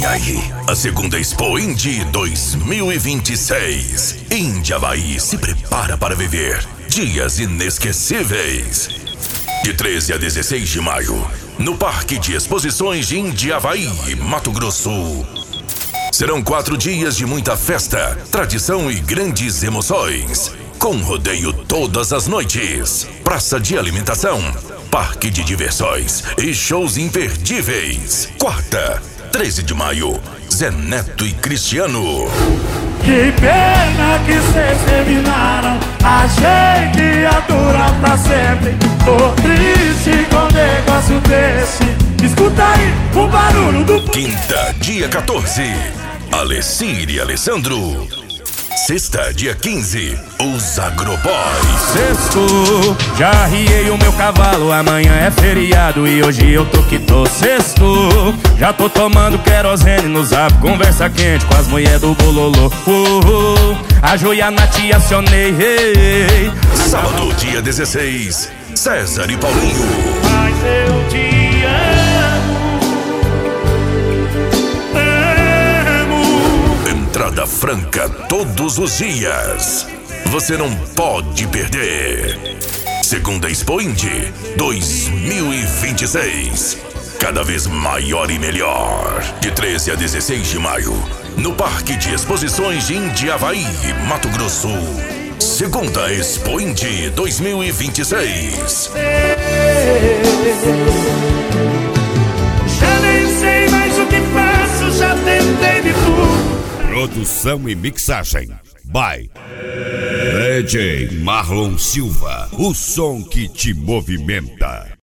Vem aí, a segunda Expo Indy 2026. Indiavaí se prepara para viver dias inesquecíveis. De 13 a 16 de maio, no Parque de Exposições de Indiavaí, Mato Grosso. Serão 4 dias de muita festa, tradição e grandes emoções. Com rodeio todas as noites, praça de alimentação, parque de diversões e shows imperdíveis. Quarta, 13 de maio, Zé Neto e Cristiano. Que pena que cês terminaram, achei que ia durar pra sempre. Tô triste com um negócio desse. Escuta aí o barulho do... Quinta, dia 14, Alessir e Alessandro. Sexta, dia 15, os Agroboys. Sexto, já arriei o meu cavalo, amanhã é feriado e hoje eu tô que tô. Sexto, já tô tomando querosene no zap, conversa quente com as mulheres do bololô. A joia na tia acionei. Sábado, dia 16, César e Paulinho. Mas eu te Entrada franca todos os dias. Você não pode perder. Segunda Expo Indy 2026. Cada vez maior e melhor. De 13 a 16 de maio, no Parque de Exposições de Indiavaí, Mato Grosso. Segunda Expo Indy 2026. já nem sei mais o que faço, já tentei de tudo. Produção e mixagem by DJ Marlon Silva, o som que te movimenta.